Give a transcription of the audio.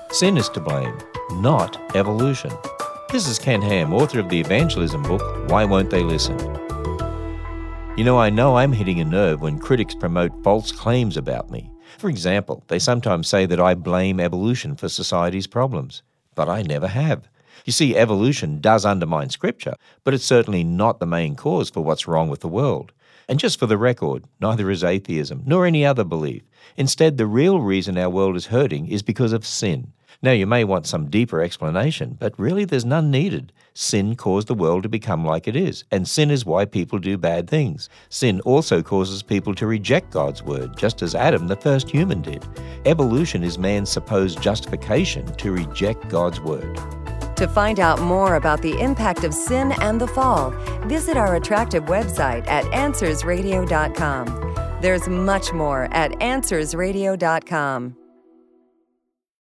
Sin is to blame, not evolution. This is Ken Ham, author of the evangelism book, Why Won't They Listen? I know I'm hitting a nerve when critics promote false claims about me. For example, they sometimes say that I blame evolution for society's problems, but I never have. You see, evolution does undermine Scripture, but it's certainly not the main cause for what's wrong with the world. And just for the record, neither is atheism, nor any other belief. Instead, the real reason our world is hurting is because of sin. Now, you may want some deeper explanation, but really there's none needed. Sin caused the world to become like it is, and sin is why people do bad things. Sin also causes people to reject God's word, just as Adam, the first human, did. Evolution is man's supposed justification to reject God's word. To find out more about the impact of sin and the fall, visit our attractive website at AnswersRadio.com. There's much more at AnswersRadio.com.